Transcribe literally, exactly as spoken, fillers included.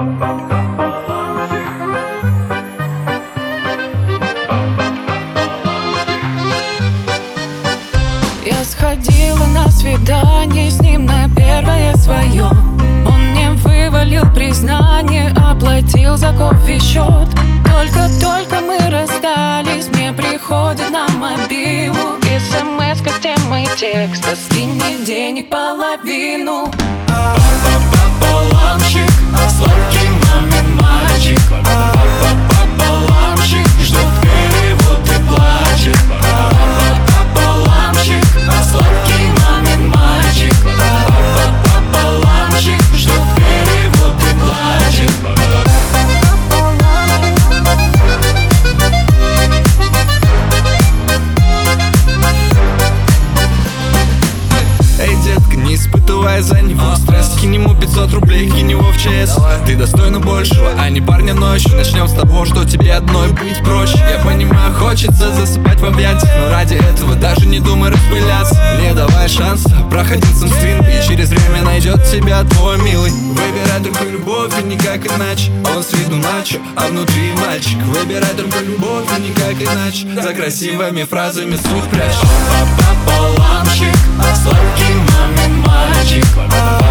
Я сходила на свидание с ним на первое свое. Он мне вывалил признание, оплатил за кофе счет. Только-только мы расстались, мне приходит на мобилу смс-ка с темой текста: скинь мне денег половину. Папа-папа-ламщик, сладкий мамин мальчик. Папа-папа-ламщик, ждет перевод и плачет. Папа-папа-ламщик, сладкий мамин мальчик. Папа-папа-ламщик, ждет перевод и плачет. Эй, детка, не испытывай за него стресс. Кинь ему пятьсот рублей, кинь его в ЧС. Ты достойна большего, а не парня ночью. Начнем с того, что тебе одной быть проще. Я понимаю, хочется засыпать в объятиях, но ради этого даже не думай распыляться. Не давай шанса проходить санстринг, и через время найдет тебя твой милый. Выбирай только любовь и никак иначе. Он с виду начо, а внутри мальчик. Выбирай только любовь и никак иначе. За красивыми фразами суть прячь. Папа-папа-ламщик, сладкий мамин мальчик.